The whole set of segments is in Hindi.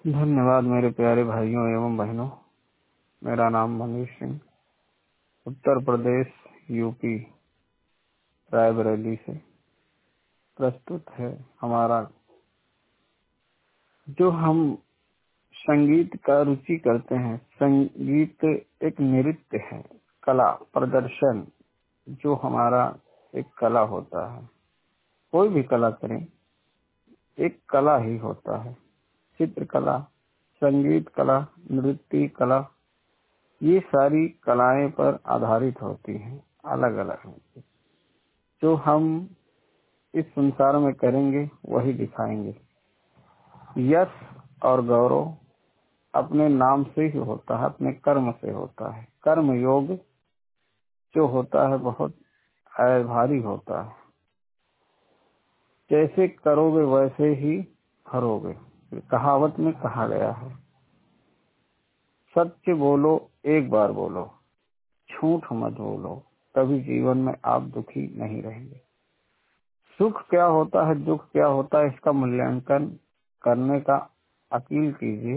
धन्यवाद मेरे प्यारे भाइयों एवं बहनों। मेरा नाम मनीष सिंह, उत्तर प्रदेश यूपी रायबरेली से प्रस्तुत है हमारा जो हम संगीत का रुचि करते हैं। संगीत एक नृत्य है, कला प्रदर्शन जो हमारा एक कला होता है। कोई भी कला करें एक कला ही होता है। चित्रकला, संगीत कला, नृत्य कला, ये सारी कलाएं पर आधारित होती हैं, अलग अलग हैं। जो हम इस संसार में करेंगे वही दिखाएंगे। यश और गौरव अपने नाम से ही होता है, अपने कर्म से होता है। कर्म योग जो होता है बहुत भारी होता है। जैसे करोगे वैसे ही भरोगे, कहावत में कहा गया है। सत्य बोलो, एक बार बोलो, झूठ मत बोलो, तभी जीवन में आप दुखी नहीं रहेंगे। सुख क्या होता है, दुख क्या होता है, इसका मूल्यांकन करने का अकील कीजिए।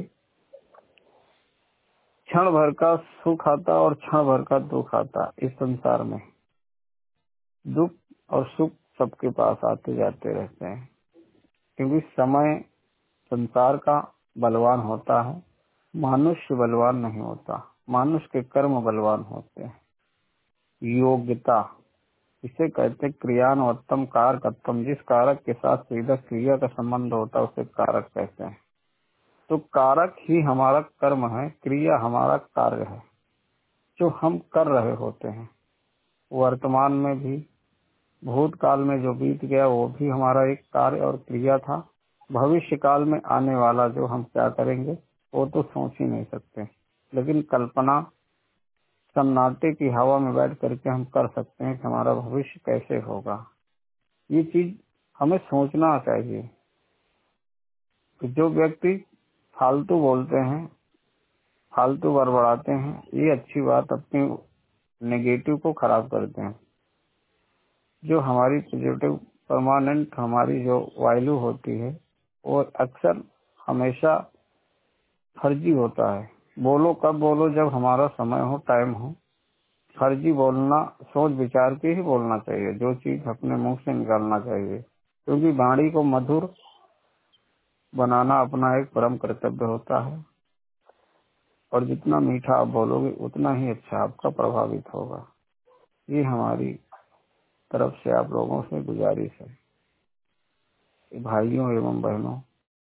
क्षण भर का सुख आता और क्षण भर का दुख आता। इस संसार में दुख और सुख सबके पास आते जाते रहते हैं, क्योंकि समय संसार का बलवान होता है, मनुष्य बलवान नहीं होता। मनुष्य के कर्म बलवान होते हैं। योग्यता इसे कहते हैं क्रियान्वत्तम कारकत्तम। जिस कारक के साथ सीधा क्रिया का संबंध होता है उसे कारक कहते हैं। तो कारक ही हमारा कर्म है, क्रिया हमारा कार्य है जो हम कर रहे होते हैं। वर्तमान में भी, भूतकाल में जो बीत गया वो भी हमारा एक कार्य और क्रिया था। भविष्य काल में आने वाला जो हम क्या करेंगे वो तो सोच ही नहीं सकते, लेकिन कल्पना सन्नाटे की हवा में बैठ करके हम कर सकते हैं कि हमारा भविष्य कैसे होगा। ये चीज हमें सोचना चाहिए। कि जो व्यक्ति फालतू बोलते हैं, फालतू बड़बड़ाते हैं, ये अच्छी बात अपनी नेगेटिव को खराब करते हैं। जो हमारी पॉजिटिव परमानेंट हमारी जो वैल्यू होती है वो अक्सर हमेशा फर्जी होता है। बोलो कब बोलो, जब हमारा समय हो, टाइम हो। फर्जी बोलना सोच विचार के ही बोलना चाहिए, जो चीज अपने मुंह से निकालना चाहिए, क्योंकि वाणी को मधुर बनाना अपना एक परम कर्तव्य होता है। और जितना मीठा आप बोलोगे उतना ही अच्छा आपका प्रभावित होगा। ये हमारी तरफ से आप लोगों से गुजारिश है। भाइयों एवं बहनों,